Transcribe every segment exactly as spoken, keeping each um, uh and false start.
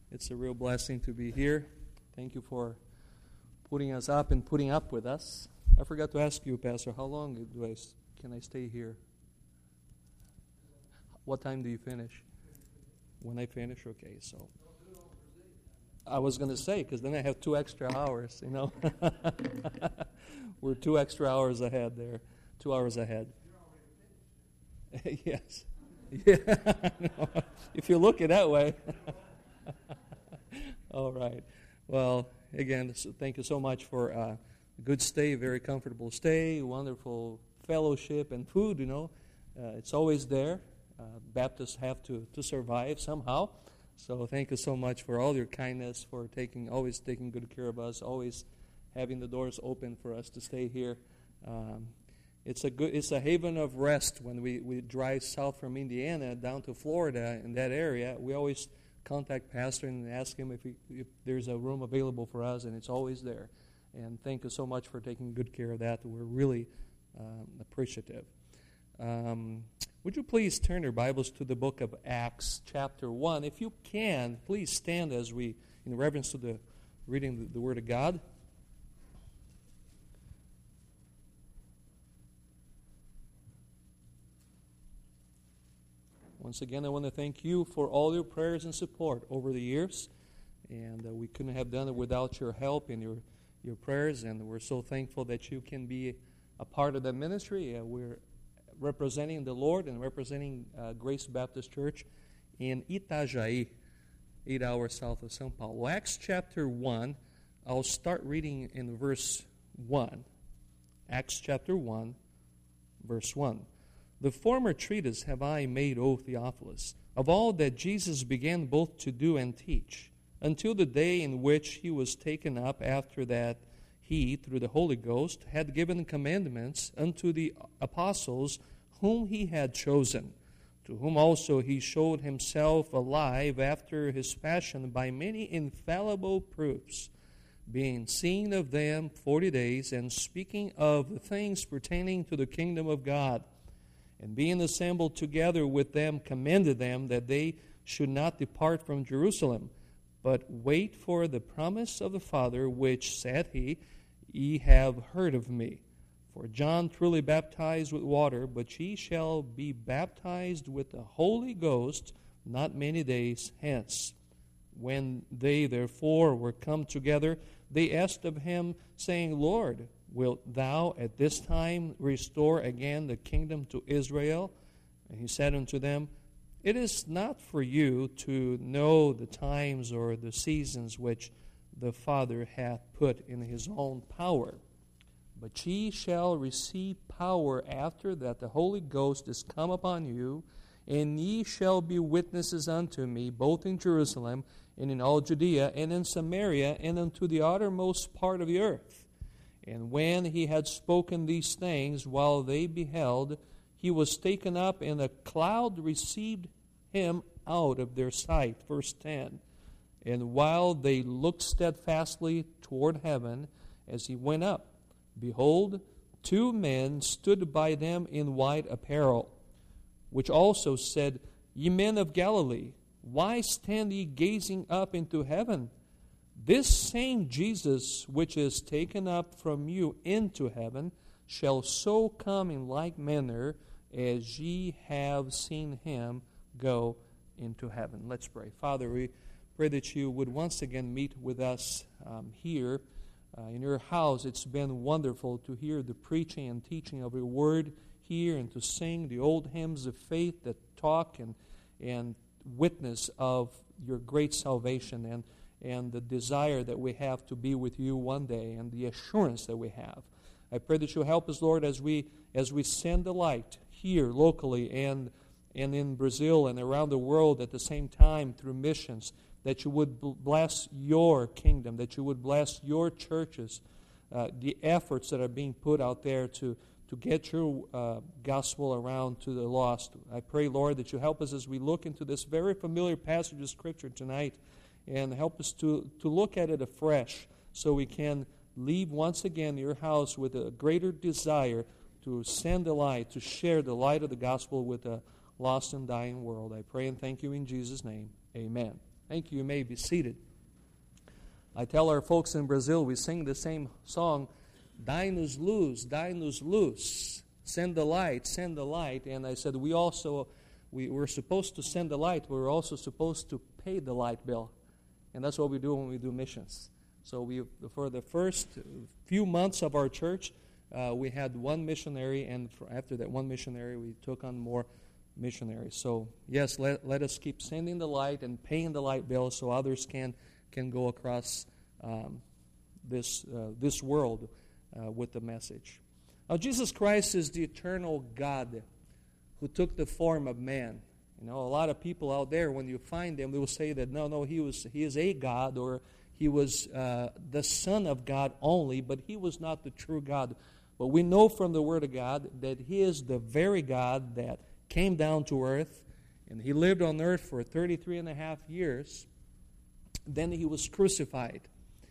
It's a real blessing to be here. Thank you for putting us up and putting up with us. I forgot to ask you, Pastor, how long do I can I stay here? What time do you finish? When I finish, okay. So I was going to say, because then I have two extra hours. You know, we're two extra hours ahead there. Two hours ahead. Yes. Yeah. No, if you look it that way. All right. Well, again, so thank you so much for uh, a good stay, very comfortable stay, wonderful fellowship and food, you know. Uh, it's always there. Uh, Baptists have to, to survive somehow. So thank you so much for all your kindness, for taking always taking good care of us, always having the doors open for us to stay here. Um, it's a good, it's a haven of rest when we, we drive south from Indiana down to Florida in that area. We always contact Pastor and ask him if, he, if there's a room available for us, and it's always there. And thank you so much for taking good care of that. We're really um, appreciative. Um, would you please turn your Bibles to the book of Acts, chapter one? If you can, please stand as we, in reverence to the reading the, the Word of God. Once again, I want to thank you for all your prayers and support over the years. And uh, we couldn't have done it without your help and your, your prayers. And we're so thankful that you can be a part of that ministry. Uh, we're representing the Lord and representing uh, Grace Baptist Church in Itajaí, eight hours south of São Paulo. Acts chapter one, I'll start reading in verse one. Acts chapter one, verse one. The former treatise have I made, O Theophilus, of all that Jesus began both to do and teach, until the day in which he was taken up, after that he, through the Holy Ghost, had given commandments unto the apostles whom he had chosen, to whom also he showed himself alive after his passion by many infallible proofs, being seen of them forty days, and speaking of the things pertaining to the kingdom of God. And being assembled together with them, commended them that they should not depart from Jerusalem, but wait for the promise of the Father, which, said he, ye have heard of me. For John truly baptized with water, but ye shall be baptized with the Holy Ghost not many days hence. When they therefore were come together, they asked of him, saying, Lord, wilt thou at this time restore again the kingdom to Israel? And he said unto them, It is not for you to know the times or the seasons which the Father hath put in his own power. But ye shall receive power after that the Holy Ghost is come upon you, and ye shall be witnesses unto me, both in Jerusalem and in all Judea and in Samaria and unto the uttermost part of the earth. And when he had spoken these things, while they beheld, he was taken up, and a cloud received him out of their sight. Verse ten. And while they looked steadfastly toward heaven as he went up, behold, two men stood by them in white apparel, which also said, Ye men of Galilee, why stand ye gazing up into heaven? This same Jesus, which is taken up from you into heaven, shall so come in like manner as ye have seen him go into heaven. Let's pray. Father, we pray that you would once again meet with us um, here uh, in your house. It's been wonderful to hear the preaching and teaching of your word here, and to sing the old hymns of faith that talk and, and witness of your great salvation, and and the desire that we have to be with you one day, and the assurance that we have. I pray that you'll help us, Lord, as we as we send the light here locally and and in Brazil and around the world at the same time through missions, that you would bless your kingdom, that you would bless your churches, uh, the efforts that are being put out there to, to get your uh, gospel around to the lost. I pray, Lord, that you help us as we look into this very familiar passage of Scripture tonight, and help us to, to look at it afresh, so we can leave once again your house with a greater desire to send the light, to share the light of the gospel with a lost and dying world. I pray and thank you in Jesus' name. Amen. Thank you. You may be seated. I tell our folks in Brazil, we sing the same song, Dai-nos luz, Dai-nos luz. Send the light, send the light. And I said, we also, we, we're supposed to send the light, but we're also supposed to pay the light bill. And that's what we do when we do missions. So we, for the first few months of our church, uh, we had one missionary, and for, after that one missionary, we took on more missionaries. So yes, let, let us keep sending the light and paying the light bill so others can can go across um, this uh, this world uh, with the message. Now, Jesus Christ is the eternal God who took the form of man. You know, a lot of people out there, when you find them, they will say that no, no, he was he is a God, or he was uh, the Son of God only, but he was not the true God. But we know from the Word of God that he is the very God that came down to earth, and he lived on earth for thirty-three and a half years. Then he was crucified.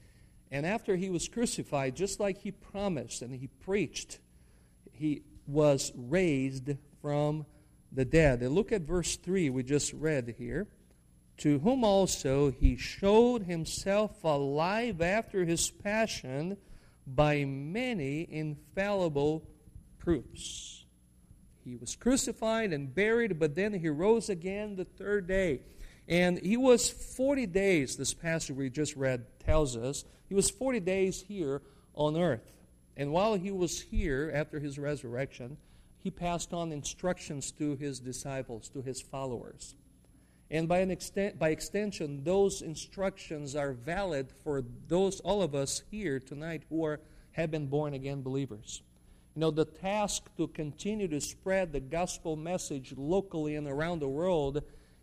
And after he was crucified, just like he promised and he preached, he was raised from the dead. And look at verse three we just read here. To whom also he showed himself alive after his passion by many infallible proofs. He was crucified and buried, but then he rose again the third day. And he was forty days, this passage we just read tells us, he was forty days here on earth. And while he was here, after his resurrection, he passed on instructions to his disciples, to his followers. And by an extent, by extension, those instructions are valid for those, all of us here tonight who are have been born again believers. You know, the task to continue to spread the gospel message locally and around the world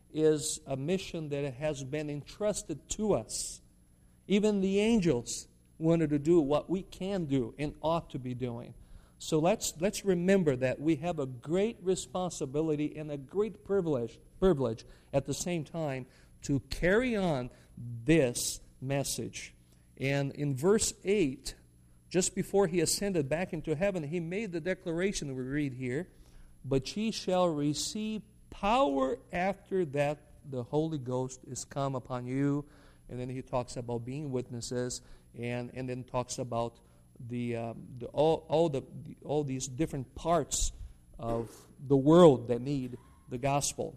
is a mission that has been entrusted to us. Even the angels wanted to do what we can do and ought to be doing. So let's let's remember that we have a great responsibility and a great privilege, privilege at the same time to carry on this message. And in verse eight, just before he ascended back into heaven, he made the declaration we read here, but ye shall receive power after that the Holy Ghost is come upon you. And then he talks about being witnesses, and, and then talks about the, um, the all all the all these different parts of the world that need the gospel.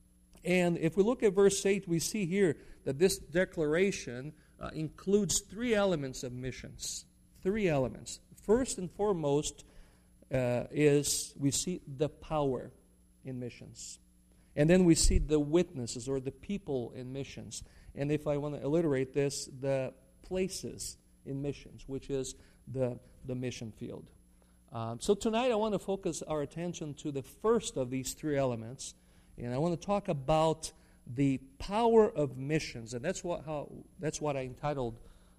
And if we look at verse eight, we see here that this declaration uh, includes three elements of missions. Three elements. First and foremost uh, is we see the power in missions. And then we see the witnesses or the people in missions. And if I want to alliterate this, the places in missions, which is the, the mission field. Um, so tonight I want to focus our attention to the first of these three elements. And I want to talk about the power of missions. And that's what, how, that's what I entitled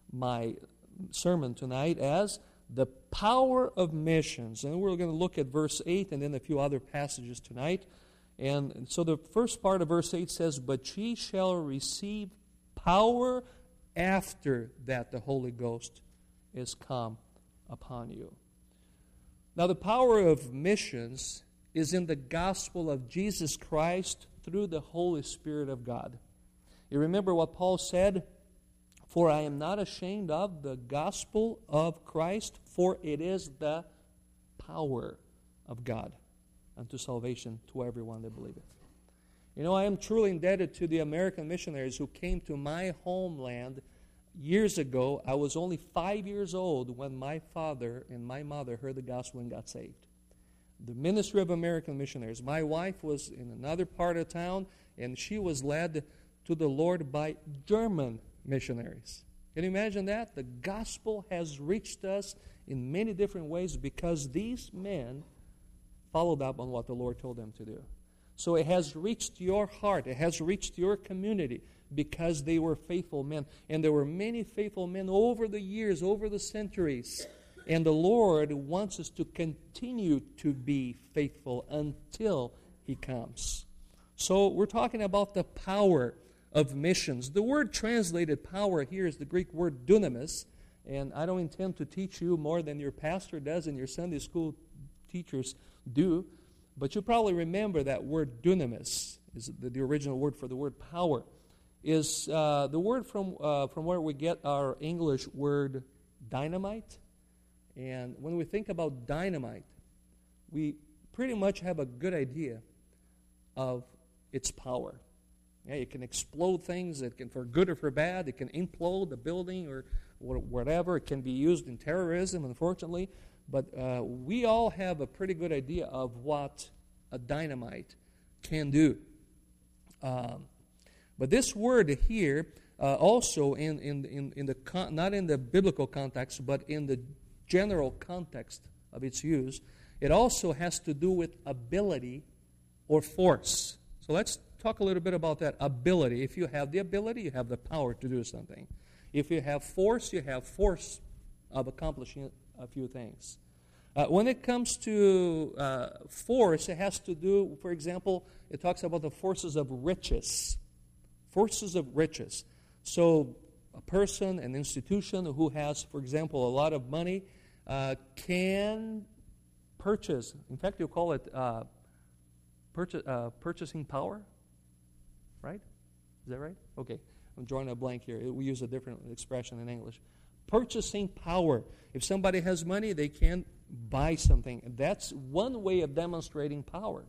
my sermon tonight as the power of missions. And we're going to look at verse eight and then a few other passages tonight. And so the first part of verse eight says, but ye shall receive power after that the Holy Ghost is come upon you. Now the power of missions is in the gospel of Jesus Christ through the Holy Spirit of God. You remember what Paul said? For I am not ashamed of the gospel of Christ, for it is the power of God unto salvation to everyone that believeth. You know, I am truly indebted to the American missionaries who came to my homeland years ago. I was only five years old when my father and my mother heard the gospel and got saved. The ministry of American missionaries. My wife was in another part of town, and she was led to the Lord by German missionaries. Can you imagine that? The gospel has reached us in many different ways because these men followed up on what the Lord told them to do. So it has reached your heart. It has reached your community because they were faithful men. And there were many faithful men over the years, over the centuries. And the Lord wants us to continue to be faithful until He comes. So we're talking about the power of missions. The word translated power here is the Greek word dunamis. And I don't intend to teach you more than your pastor does and your Sunday school teachers do. But you probably remember that word dunamis is the, the original word for the word power. is uh, the word from uh, from where we get our English word dynamite. And when we think about dynamite, we pretty much have a good idea of its power. Yeah, it can explode things. It can, for good or for bad, it can implode a building or whatever. It can be used in terrorism, unfortunately. But uh, we all have a pretty good idea of what a dynamite can do. Um, but this word here, uh, also in in in, in the con- not in the biblical context, but in the general context of its use, it also has to do with ability or force. So let's talk a little bit about that ability. If you have the ability, you have the power to do something. If you have force, you have force of accomplishing a few things. Uh, when it comes to uh, force, it has to do, for example, it talks about the forces of riches. Forces of riches. So a person, an institution who has, for example, a lot of money uh, can purchase. In fact, you call it uh, purchase, uh, purchasing power, right? Is that right? Okay. I'm drawing a blank here. We use a different expression in English. Purchasing power. If somebody has money, they can buy something. That's one way of demonstrating power.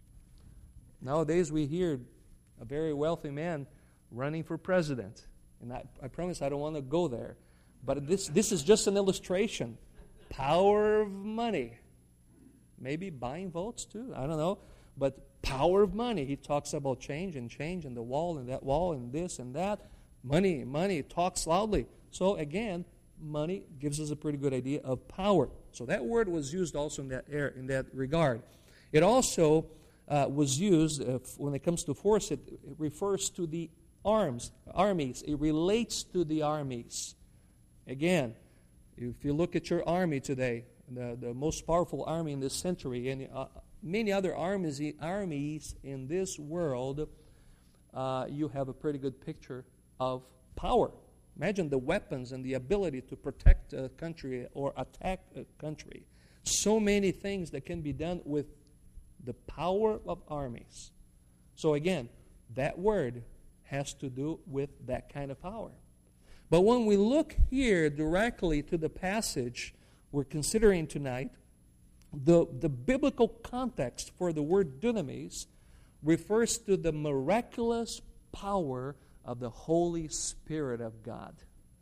Nowadays, we hear a very wealthy man running for president. And I, I promise I don't want to go there. But this, this is just an illustration. Power of money. Maybe buying votes too. I don't know. But power of money. He talks about change and change and the wall and that wall and this and that. Money, money talks loudly. So again, money gives us a pretty good idea of power. So that word was used also in that air, in that regard. It also uh, was used uh, when it comes to force. It, it refers to the arms, armies. It relates to the armies. Again, if you look at your army today, the, the most powerful army in this century, and uh, many other armies, armies in this world, uh, you have a pretty good picture of power. Imagine the weapons and the ability to protect a country or attack a country. So many things that can be done with the power of armies. So again, that word has to do with that kind of power. But when we look here directly to the passage we're considering tonight, the, the biblical context for the word dunamis refers to the miraculous power of the Holy Spirit of God.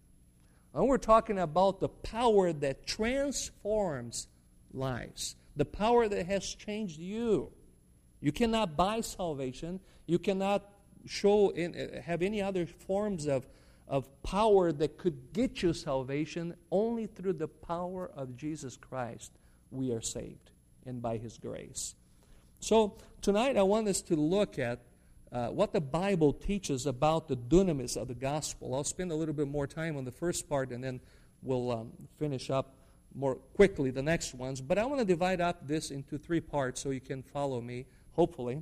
And we're talking about the power that transforms lives, the power that has changed you. You cannot buy salvation. You cannot show in, have any other forms of, of power that could get you salvation. Only through the power of Jesus Christ we are saved, and by His grace. So tonight I want us to look at Uh, what the Bible teaches about the dunamis of the gospel. I'll spend a little bit more time on the first part, and then we'll um, finish up more quickly the next ones. But I want to divide up this into three parts so you can follow me, hopefully.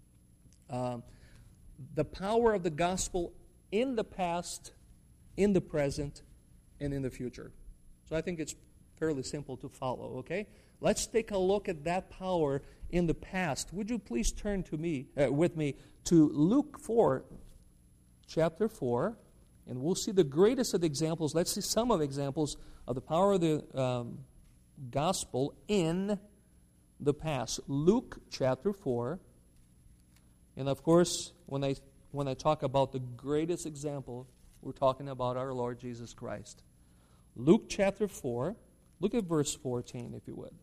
Um, the power of the gospel in the past, in the present, and in the future. So I think it's fairly simple to follow, okay? Let's take a look at that power in the past. Would you please turn to me, uh, with me, to Luke four, chapter four, and we'll see the greatest of the examples. Let's see some of the examples of the power of the um, gospel in the past. Luke chapter four, and of course, when I when I talk about the greatest example, we're talking about our Lord Jesus Christ. Luke chapter four, look at verse fourteen, if you would.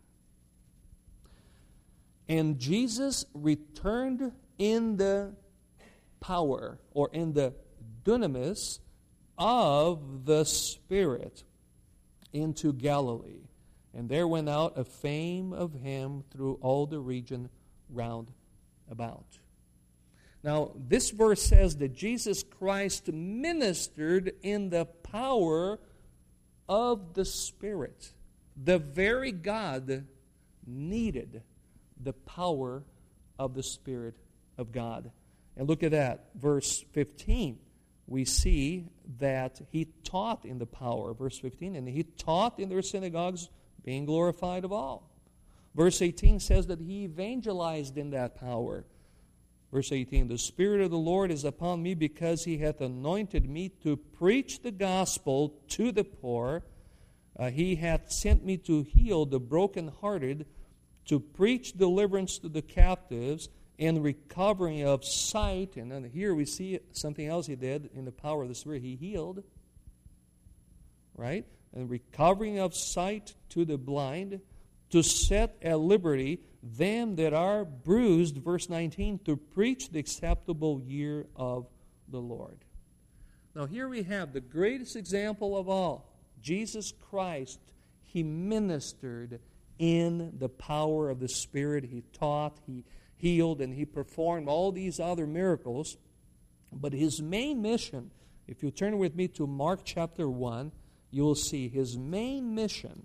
And Jesus returned in the power, or in the dunamis of the Spirit, into Galilee. And there went out a fame of Him through all the region round about. Now, this verse says that Jesus Christ ministered in the power of the Spirit. The very God needed the power of the Spirit of God. And look at that, verse fifteen. We see that He taught in the power, verse fifteen, and He taught in their synagogues, being glorified of all. Verse eighteen says that He evangelized in that power. Verse eighteen, the Spirit of the Lord is upon me, because he hath anointed me to preach the gospel to the poor. Uh, he hath sent me to heal the brokenhearted, to preach deliverance to the captives, and recovering of sight. And then here we see something else he did in the power of the Spirit. He healed, right? And recovering of sight to the blind, to set at liberty them that are bruised, verse nineteen, to preach the acceptable year of the Lord. Now here we have the greatest example of all. Jesus Christ, he ministered in the power of the Spirit. He taught, he healed, and he performed all these other miracles. But his main mission, if you turn with me to Mark chapter one, you will see his main mission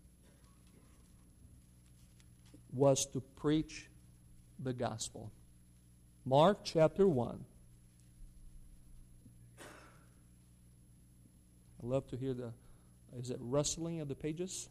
was to preach the gospel. Mark chapter one. I love to hear the, is it rustling of the pages?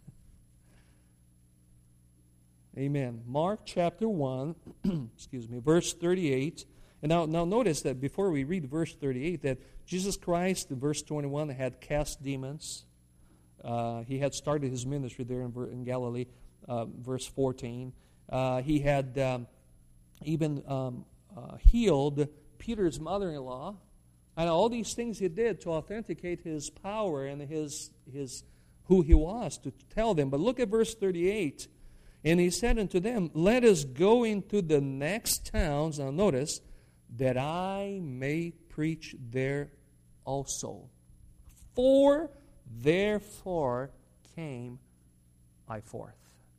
Amen. Mark chapter one, excuse me, verse thirty-eight. And now, now notice that before we read verse thirty-eight, that Jesus Christ, in verse twenty-one, had cast demons. Uh, he had started his ministry there in, in Galilee. Uh, verse fourteen, uh, he had um, even um, uh, healed Peter's mother-in-law, and all these things he did to authenticate his power and his his who he was, to tell them. But look at verse thirty-eight, and he said unto them, let us go into the next towns, now notice, that I may preach there also. For therefore came I forth.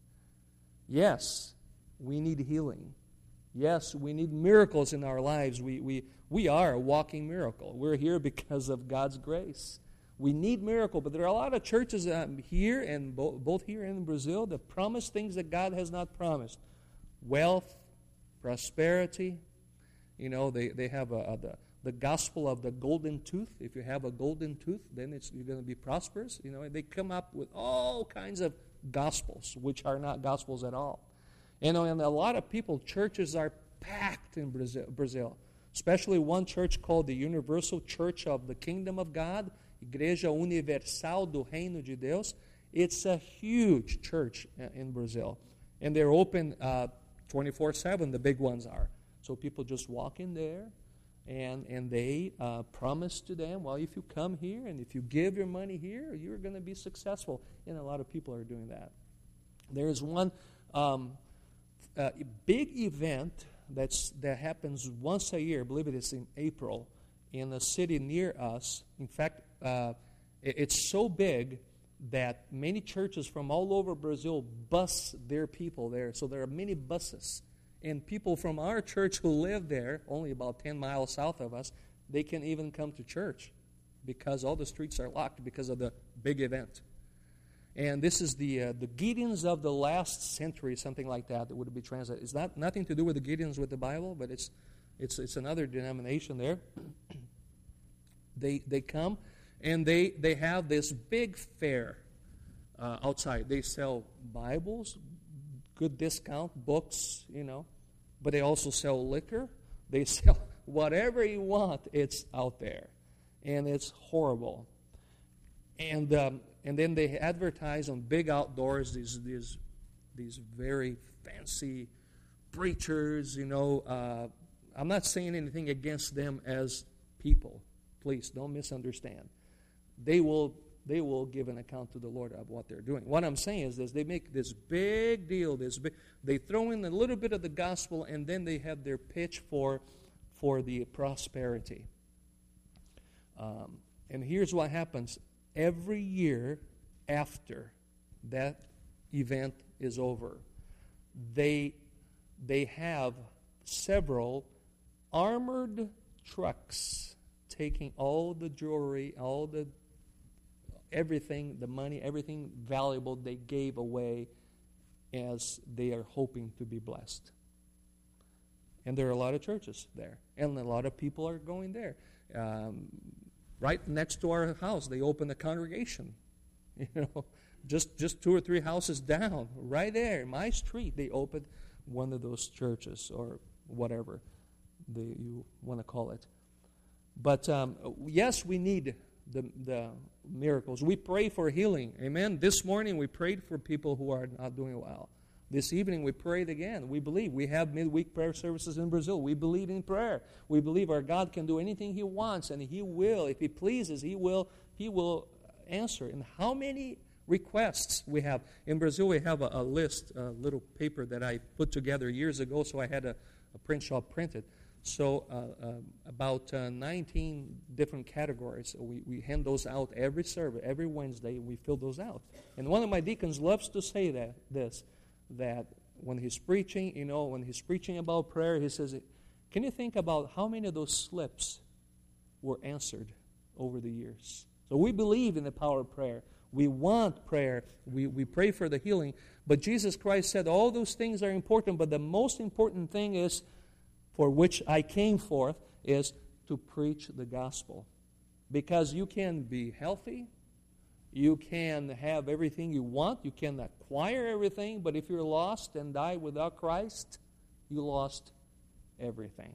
Yes, we need healing. Yes, we need miracles in our lives. We, we, we are a walking miracle. We're here because of God's grace. We need miracle, but there are a lot of churches um, here, and bo- both here and in Brazil, that promise things that God has not promised. Wealth, prosperity. You know, they, they have a, a, the, the gospel of the golden tooth. If you have a golden tooth, then it's, you're going to be prosperous. You know, they come up with all kinds of gospels, which are not gospels at all. You know, and a lot of people, churches are packed in Brazil, Brazil, especially one church called the Universal Church of the Kingdom of God, Igreja Universal do Reino de Deus. It's a huge church in Brazil, and they're open uh, twenty-four seven, the big ones are. So people just walk in there, and and they uh, promise to them, well, if you come here and if you give your money here, you're going to be successful. And a lot of people are doing that. There is one um, uh, big event that's that happens once a year. I believe it is in April in a city near us. In fact, uh, it, it's so big that many churches from all over Brazil bus their people there. So there are many buses. And people from our church who live there, only about ten miles south of us, they can even come to church because all the streets are locked because of the big event. And this is the uh, the Gideons of the last century, something like that, that would be translated. It's not nothing to do with the Gideons with the Bible, but it's it's it's another denomination there. they they come and they they have this big fair uh, outside. They sell Bibles, good discount, books, you know, but they also sell liquor. They sell whatever you want. It's out there, and it's horrible. And um, and then they advertise on big outdoors these these these very fancy preachers. You know, uh, I'm not saying anything against them as people. Please don't misunderstand. They will. They will give an account to the Lord of what they're doing. What I'm saying is this: they make this big deal. This big, they throw in a little bit of the gospel, and then they have their pitch for for the prosperity. Um, and here's what happens: every year after that event is over, they they have several armored trucks taking all the jewelry, all the everything, the money, everything valuable they gave away as they are hoping to be blessed. And there are a lot of churches there, and a lot of people are going there. Um, right next to our house, they opened a congregation. You know, just just two or three houses down, right there, my street, they opened one of those churches or whatever. the, you want to call it. But um, yes, we need the, the miracles. We pray for healing. Amen. This morning we prayed for people who are not doing well. This evening we prayed again. We believe. We have midweek prayer services in Brazil. We believe in prayer. We believe our God can do anything He wants, and He will. If He pleases, He will, He will answer. And how many requests we have? In Brazil we have a, a list, a little paper that I put together years ago, so I had a, a print shop printed. So uh, uh, about uh, nineteen different categories. We, we hand those out every service, every Wednesday. We fill those out. And one of my deacons loves to say that this, that when he's preaching, you know, when he's preaching about prayer, he says, can you think about how many of those slips were answered over the years? So we believe in the power of prayer. We want prayer. We, we pray for the healing. But Jesus Christ said all those things are important, but the most important thing is, for which I came forth, is to preach the gospel. Because you can be healthy, you can have everything you want, you can acquire everything, but if you're lost and die without Christ, you lost everything.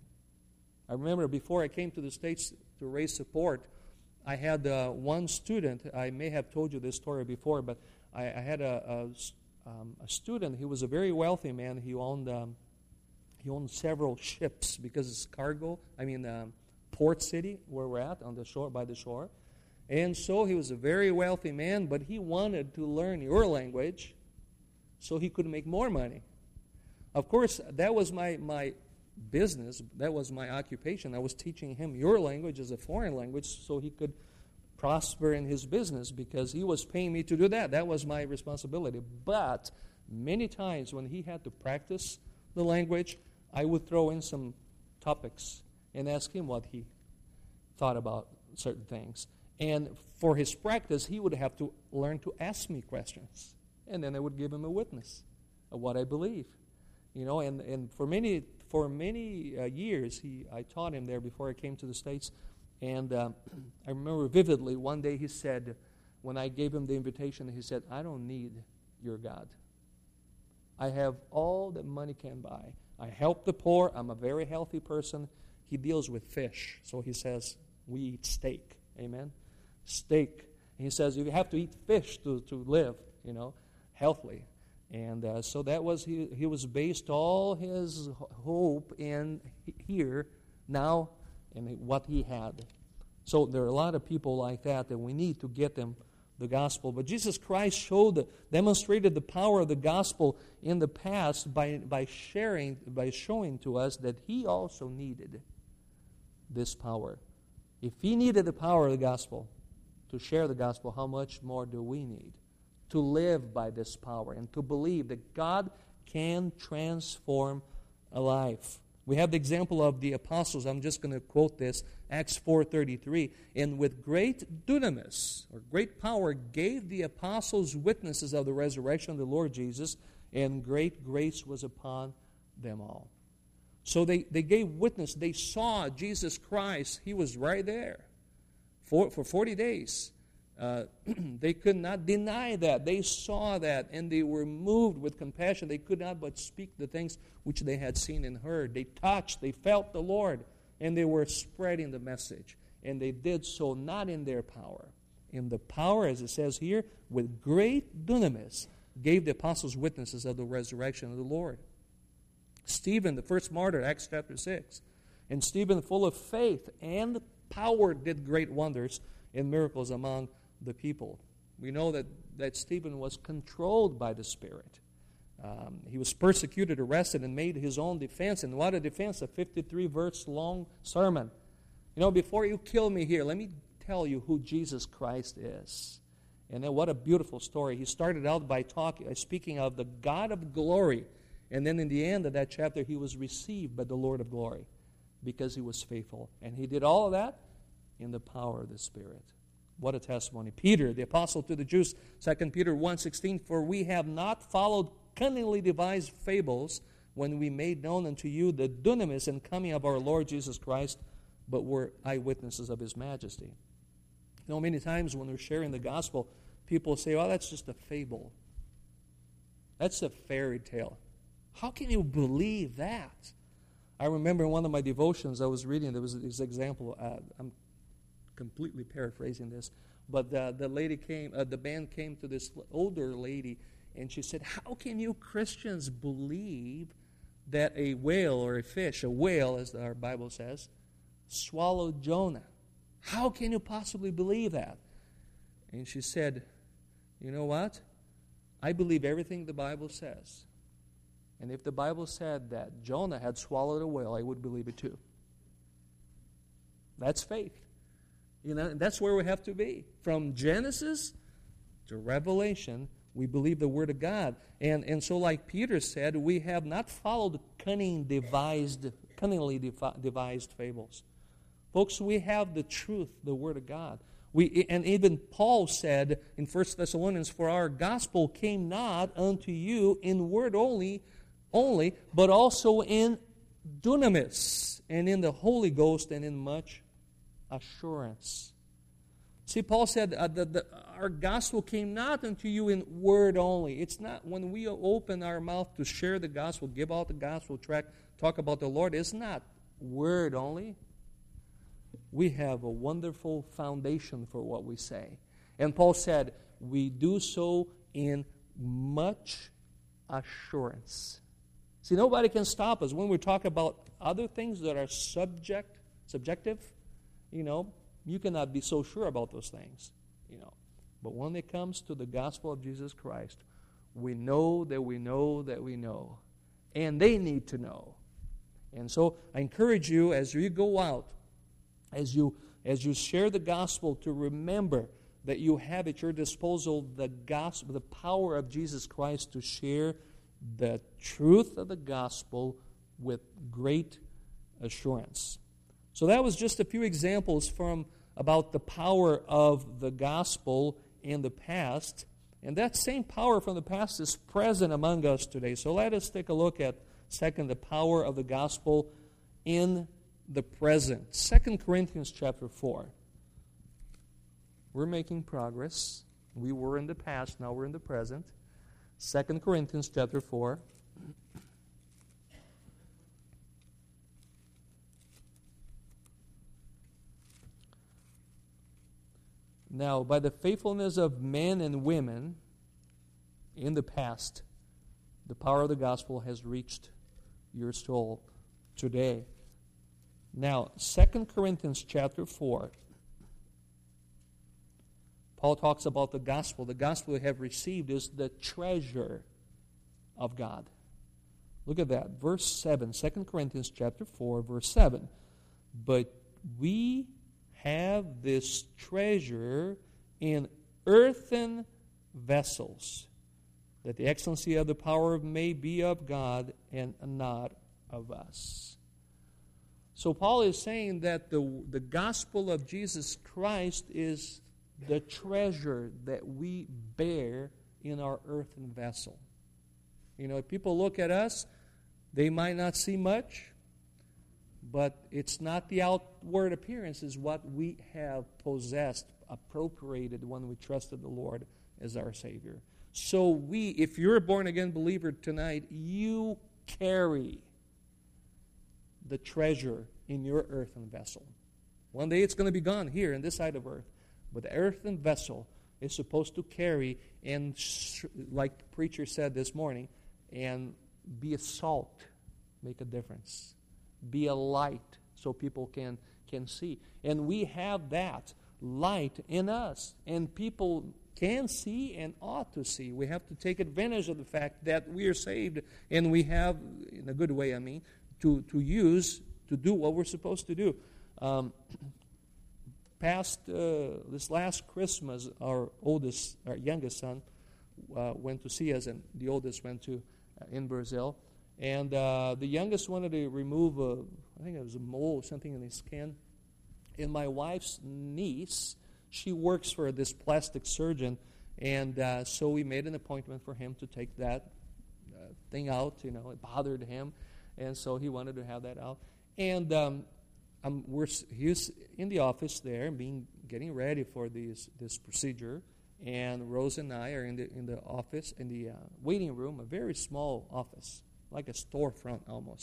I remember before I came to the States to raise support, I had uh, one student. I may have told you this story before, but I, I had a, a, um, a student. He was a very wealthy man. He owned um, he owned several ships because it's cargo. I mean, um, port city where we're at on the shore, by the shore. And so he was a very wealthy man, but he wanted to learn your language so he could make more money. Of course, that was my my business. That was my occupation. I was teaching him your language as a foreign language so he could prosper in his business because he was paying me to do that. That was my responsibility. But many times when he had to practice the language, I would throw in some topics and ask him what he thought about certain things. And for his practice, he would have to learn to ask me questions. And then I would give him a witness of what I believe. You know, and, and for many for many uh, years, he I taught him there before I came to the States. And uh, I remember vividly, one day he said, when I gave him the invitation, he said, I don't need your God. I have all that money can buy. I help the poor. I'm a very healthy person. He deals with fish. So he says, we eat steak. Amen? Steak. And he says, you have to eat fish to, to live, you know, healthily. And uh, so that was, he, he was based all his hope in here, now, and what he had. So there are a lot of people like that that we need to get them the gospel. But Jesus Christ showed, demonstrated the power of the gospel in the past by, by sharing, by showing to us that He also needed this power. If He needed the power of the gospel to share the gospel, how much more do we need to live by this power and to believe that God can transform a life? We have the example of the apostles. I'm just going to quote this, Acts four thirty-three. And with great dunamis, or great power, gave the apostles witnesses of the resurrection of the Lord Jesus, and great grace was upon them all. So they, they gave witness. They saw Jesus Christ. He was right there for, for forty days. Uh, they could not deny that. They saw that, and they were moved with compassion. They could not but speak the things which they had seen and heard. They touched, they felt the Lord, and they were spreading the message. And they did so not in their power. In the power, as it says here, with great dunamis, gave the apostles witnesses of the resurrection of the Lord. Stephen, the first martyr, Acts chapter six. And Stephen, full of faith and power, did great wonders and miracles among the people. We know that, that Stephen was controlled by the Spirit. Um, he was persecuted, arrested, and made his own defense. And what a defense, a fifty-three verse long sermon. You know, before you kill me here, let me tell you who Jesus Christ is. And then what a beautiful story. He started out by talking, speaking of the God of glory. And then in the end of that chapter, he was received by the Lord of glory because he was faithful. And he did all of that in the power of the Spirit. What a testimony. Peter, the apostle to the Jews, Second Peter one sixteen, for we have not followed cunningly devised fables when we made known unto you the dunamis and coming of our Lord Jesus Christ, but were eyewitnesses of His majesty. You know, many times when we're sharing the gospel, people say, oh, that's just a fable. That's a fairy tale. How can you believe that? I remember in one of my devotions I was reading, there was this example. Uh, I'm completely paraphrasing this, but the, the lady came, uh, the band came to this older lady, and she said, "How can you Christians believe that a whale or a fish, a whale, as our Bible says, swallowed Jonah? How can you possibly believe that?" And she said, "You know what? I believe everything the Bible says. And if the Bible said that Jonah had swallowed a whale, I would believe it too." That's faith. You know, and that's where we have to be. From Genesis to Revelation, we believe the Word of God. And and so like Peter said, we have not followed cunning devised, cunningly devi- devised fables. Folks, we have the truth, the Word of God. We, and even Paul said in First Thessalonians, "For our gospel came not unto you in word only, only, but also in dunamis, and in the Holy Ghost, and in much assurance." See, Paul said uh, that the, our gospel came not unto you in word only. It's not when we open our mouth to share the gospel, give out the gospel tract, talk about the Lord, it's not word only. We have a wonderful foundation for what we say. And Paul said, we do so in much assurance. See, nobody can stop us. When we talk about other things that are subject, subjective, you know, you cannot be so sure about those things, you know. But when it comes to the gospel of Jesus Christ, we know that we know that we know. And they need to know. And so I encourage you as you go out, as you as you share the gospel, to remember that you have at your disposal the gospel, the power of Jesus Christ to share the truth of the gospel with great assurance. So that was just a few examples from about the power of the gospel in the past. And that same power from the past is present among us today. So let us take a look at, second, the power of the gospel in the present. Second Corinthians chapter four. We're making progress. We were in the past, now we're in the present. Second Corinthians chapter four. Now, by the faithfulness of men and women in the past, the power of the gospel has reached your soul today. Now, Second Corinthians chapter four, Paul talks about the gospel. The gospel we have received is the treasure of God. Look at that, verse seven, Second Corinthians chapter four, verse seven. "But we have this treasure in earthen vessels, that the excellency of the power may be of God and not of us." So Paul is saying that the, the gospel of Jesus Christ is the treasure that we bear in our earthen vessel. You know, if people look at us, they might not see much, but it's not the outward appearance, it's what we have possessed, appropriated when we trusted the Lord as our Savior. So we, if you're a born-again believer tonight, you carry the treasure in your earthen vessel. One day it's going to be gone here in this side of earth. But the earthen vessel is supposed to carry, and sh- like the preacher said this morning, and be a salt, make a difference. Be a light so people can, can see. And we have that light in us. And people can see and ought to see. We have to take advantage of the fact that we are saved, and we have, in a good way I mean, to, to use, to do what we're supposed to do. Um, past, uh, this last Christmas, our oldest, our youngest son uh, went to see us, and the oldest went to uh, in Brazil. And uh, the youngest wanted to remove, a, I think it was a mole or something in his skin. And my wife's niece, she works for this plastic surgeon, and uh, so we made an appointment for him to take that uh, thing out. You know, it bothered him. And so he wanted to have that out. And um, um, we're, he was in the office there, being getting ready for these, this procedure. And Rose and I are in the in the office, in the uh, waiting room, a very small office, like a storefront almost.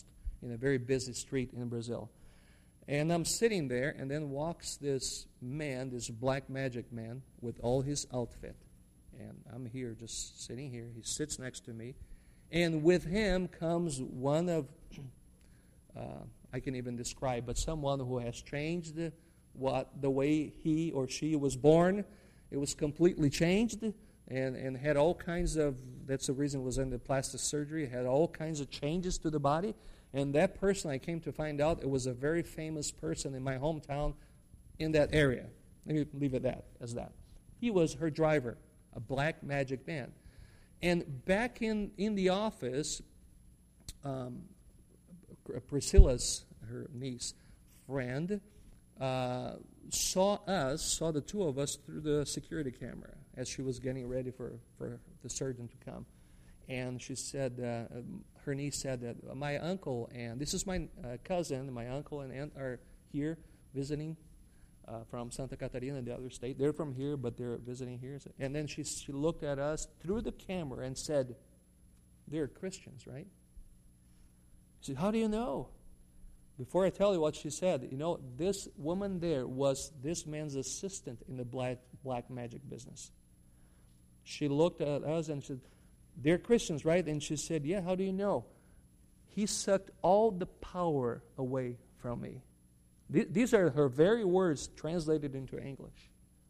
in a very busy street in Brazil. And I'm sitting there, and then walks this man, this black magic man, with all his outfit. And I'm here, just sitting here. He sits next to me. And with him comes one of, uh, I can even describe, but someone who has changed the, what the way he or she was born. It was completely changed, and, and had all kinds of, that's the reason it was under plastic surgery, had all kinds of changes to the body. And that person, I came to find out, it was a very famous person in my hometown in that area. Let me leave it that as that. He was her driver, a black magic man. And back in, in the office, um, Priscilla's, her niece, friend, uh, saw us, saw the two of us through the security camera as she was getting ready for, for the surgeon to come. And she said, uh, her niece said that my uncle and, this is my uh, cousin, my uncle and aunt are here visiting uh, from Santa Catarina, the other state. They're from here, but they're visiting here. And then she, she looked at us through the camera and said, they're Christians, right? She said, how do you know? Before I tell you what she said, you know, this woman there was this man's assistant in the black, black magic business. She looked at us and said, they're Christians, right? And she said, yeah, how do you know? He sucked all the power away from me. Th- these are her very words translated into English.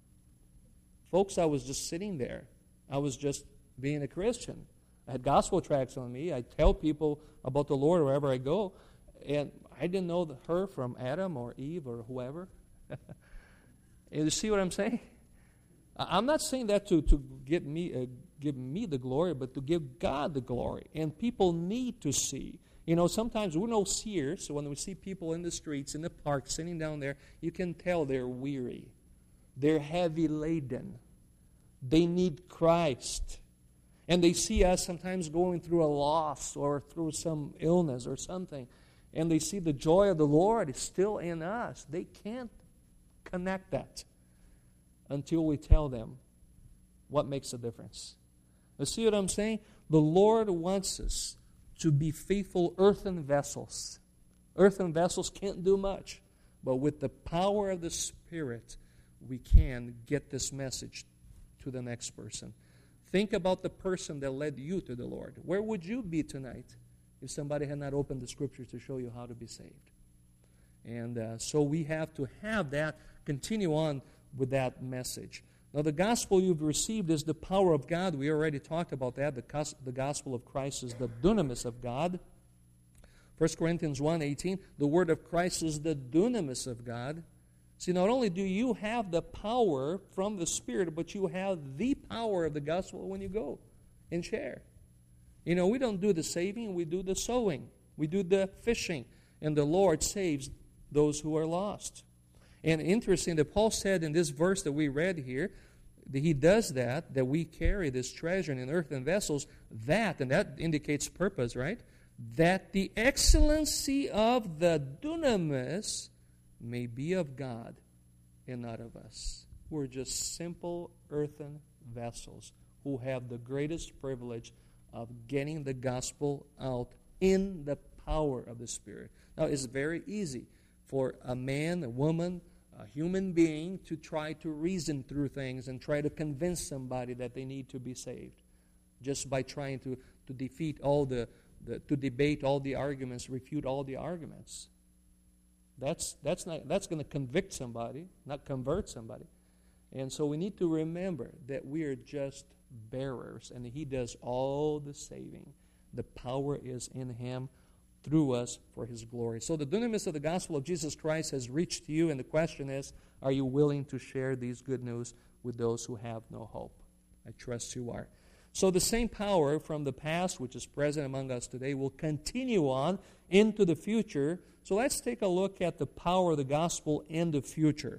Folks, I was just sitting there. I was just being a Christian. I had gospel tracts on me. I tell people about the Lord wherever I go. And I didn't know her from Adam or Eve or whoever. You see what I'm saying? I'm not saying that to, to get me, uh, give me the glory, but to give God the glory. And people need to see. You know, sometimes we're no seers, so when we see people in the streets, in the park, sitting down there, you can tell they're weary. They're heavy laden. They need Christ. And they see us sometimes going through a loss or through some illness or something. And they see the joy of the Lord is still in us. They can't connect that until we tell them what makes a difference. You see what I'm saying? The Lord wants us to be faithful earthen vessels. Earthen vessels can't do much. But with the power of the Spirit, we can get this message to the next person. Think about the person that led you to the Lord. Where would you be tonight if somebody had not opened the Scriptures to show you how to be saved? And uh, so we have to have that, continue on with that message. Now, the gospel you've received is the power of God. We already talked about that. The, cos- the gospel of Christ is the dunamis of God. First Corinthians one eighteen, the word of Christ is the dunamis of God. See, not only do you have the power from the Spirit, but you have the power of the gospel when you go and share. You know, we don't do the saving, we do the sowing. We do the fishing. And the Lord saves those who are lost. And interesting that Paul said in this verse that we read here, that he does that, that we carry this treasure in earthen vessels, that, and that indicates purpose, right? That the excellency of the dunamis may be of God and not of us. We're just simple earthen vessels who have the greatest privilege of getting the gospel out in the power of the Spirit. Now, it's very easy for a man, a woman, a human being to try to reason through things and try to convince somebody that they need to be saved just by trying to, to defeat all the, the, to debate all the arguments, refute all the arguments. That's, that's, not, that's going to convict somebody, not convert somebody. And so we need to remember that we are just bearers, and He does all the saving. The power is in Him through us for His glory. So the dunamis of the gospel of Jesus Christ has reached you, and the question is, are you willing to share these good news with those who have no hope? I trust you are. So the same power from the past, which is present among us today, will continue on into the future. So let's take a look at the power of the gospel in the future.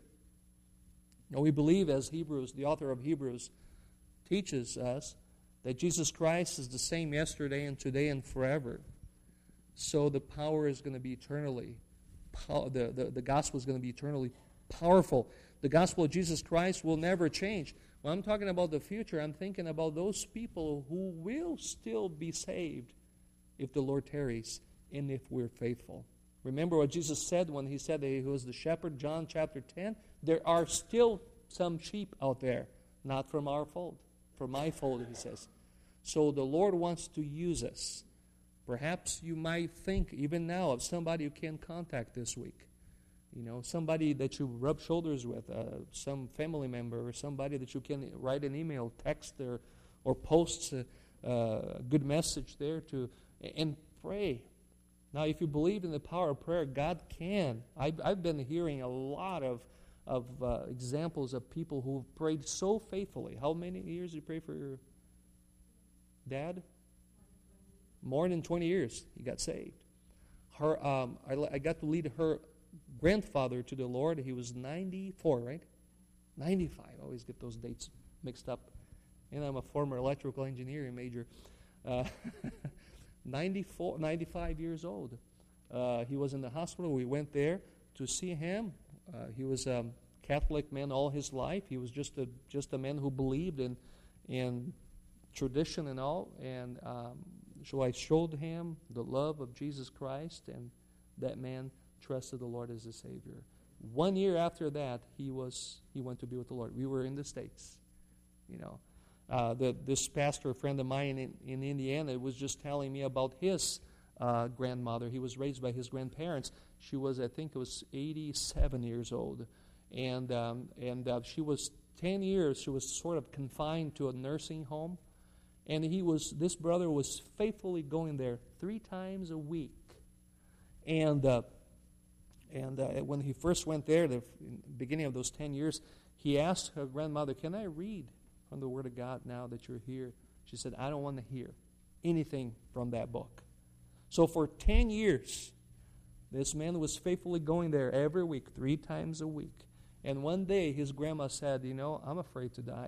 Now, we believe, as Hebrews, the author of Hebrews teaches us, that Jesus Christ is the same yesterday and today and forever. So the power is going to be eternally, the, the, the gospel is going to be eternally powerful. The gospel of Jesus Christ will never change. When I'm talking about the future, I'm thinking about those people who will still be saved if the Lord tarries and if we're faithful. Remember what Jesus said when he said that he was the shepherd, John chapter ten? There are still some sheep out there, not from our fold, from my fold, he says. So the Lord wants to use us. Perhaps you might think even now of somebody you can contact this week. You know, somebody that you rub shoulders with, uh, some family member or somebody that you can write an email, text, or, or post a, a good message there to, and pray. Now, if you believe in the power of prayer, God can. I've, I've been hearing a lot of, of uh, examples of people who prayed so faithfully. How many years did you pray for your dad? More than twenty years. He got saved. Her, um, I, I got to lead her grandfather to the Lord. He was ninety-four, right? ninety-five. I always get those dates mixed up. And I'm a former electrical engineering major. Uh, ninety-four, ninety-five years old. Uh, he was in the hospital. We went there to see him. Uh, he was a Catholic man all his life. He was just a just a man who believed in in tradition and all. And um, so I showed him the love of Jesus Christ, and that man trusted the Lord as a Savior. One year after that, he was he went to be with the Lord. We were in the States, you know. Uh, the, this pastor, a friend of mine in, in Indiana, was just telling me about his uh, grandmother. He was raised by his grandparents. She was, I think, it was eighty-seven years old, and um, and uh, she was ten years. She was sort of confined to a nursing home, and he was. This brother was faithfully going there three times a week, and. Uh, And uh, when he first went there, the beginning of those ten years, he asked her grandmother, "Can I read from the Word of God now that you're here?" She said, "I don't want to hear anything from that book." So for ten years, this man was faithfully going there every week, three times a week. And one day, his grandma said, "You know, I'm afraid to die."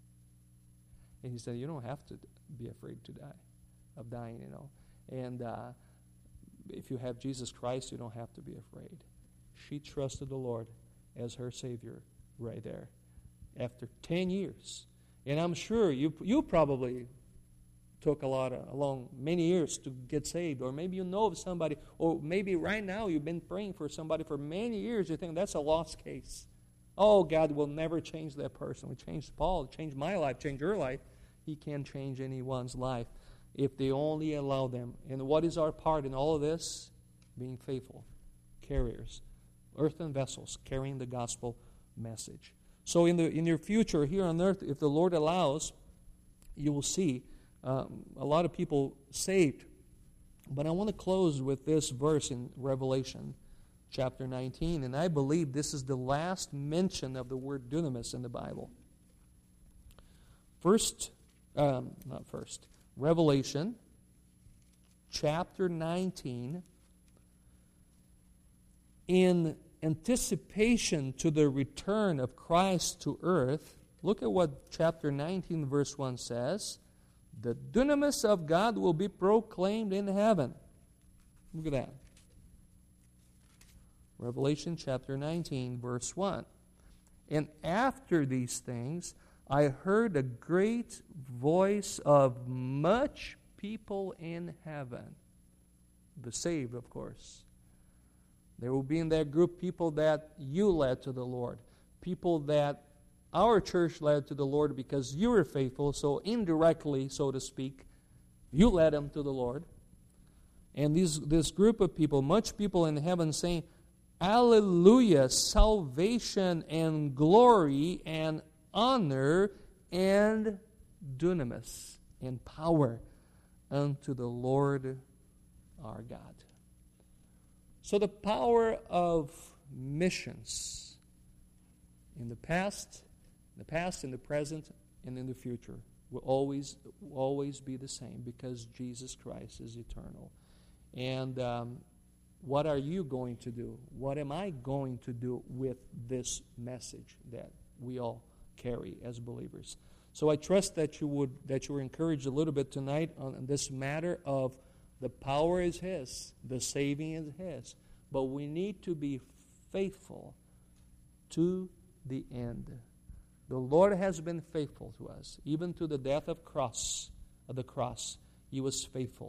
And he said, "You don't have to be afraid to die, of dying, you know. And uh, if you have Jesus Christ, you don't have to be afraid." She trusted the Lord as her Savior right there after ten years. And I'm sure you you probably took a lot of, along many years to get saved. Or maybe you know of somebody, or maybe right now you've been praying for somebody for many years. You think that's a lost case. Oh, God will never change that person. He changed Paul, changed my life, changed your life. He can change anyone's life if they only allow them. And what is our part in all of this? Being faithful carriers, earthen vessels, carrying the gospel message. So in the in your future here on earth, if the Lord allows, you will see um, a lot of people saved. But I want to close with this verse in Revelation chapter nineteen, and I believe this is the last mention of the word dunamis in the Bible. First, um, not first, Revelation chapter nineteen, in anticipation to the return of Christ to earth, look at what chapter nineteen verse one says. The dunamis of God will be proclaimed in heaven. Look at that. Revelation chapter nineteen verse one. And after these things, I heard a great voice of much people in heaven. The saved, of course. There will be in that group people that you led to the Lord. People that our church led to the Lord because you were faithful. So indirectly, so to speak, you led them to the Lord. And these, this group of people, much people in heaven saying, Alleluia, salvation and glory and honor and dunamis and power unto the Lord our God. So the power of missions in the past, in the past, in the present, and in the future will always, will always be the same because Jesus Christ is eternal. And um, what are you going to do? What am I going to do with this message that we all carry as believers? So I trust that you would that you were encouraged a little bit tonight on this matter of the power is His, the saving is His, but we need to be faithful to the end. The Lord has been faithful to us, even to the death of cross of the cross. He was faithful,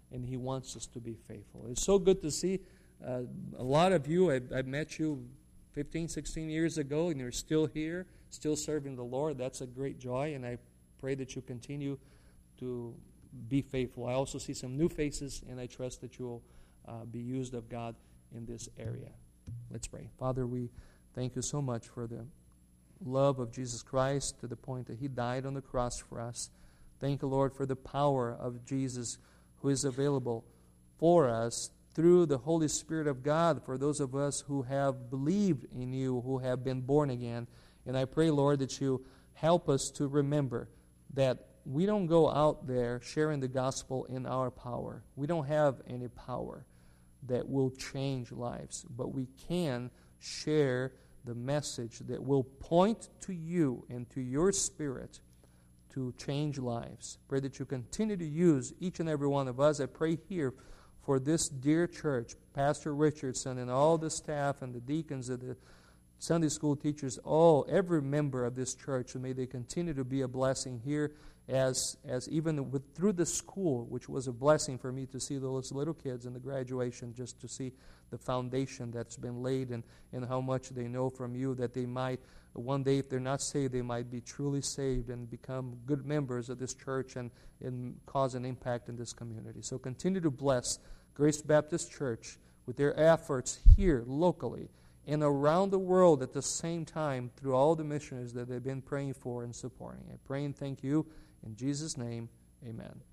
and He wants us to be faithful. It's so good to see uh, a lot of you. I, I met you fifteen, sixteen years ago, and you're still here, still serving the Lord. That's a great joy, and I pray that you continue to be faithful. I also see some new faces, and I trust that you will uh, be used of God in this area. Let's pray. Father, we thank you so much for the love of Jesus Christ to the point that He died on the cross for us. Thank you, Lord, for the power of Jesus who is available for us through the Holy Spirit of God for those of us who have believed in you, who have been born again. And I pray, Lord, that you help us to remember that we don't go out there sharing the gospel in our power. We don't have any power that will change lives, but we can share the message that will point to you and to your Spirit to change lives. Pray that you continue to use each and every one of us. I pray here for this dear church, Pastor Richardson and all the staff and the deacons and the Sunday school teachers, all, every member of this church, and may they continue to be a blessing here as as even with, through the school, which was a blessing for me to see those little kids in the graduation, just to see the foundation that's been laid and, and how much they know from you, that they might, one day if they're not saved, they might be truly saved and become good members of this church and, and cause an impact in this community. So continue to bless Grace Baptist Church with their efforts here locally and around the world at the same time through all the missionaries that they've been praying for and supporting. I pray and thank you in Jesus' name, amen.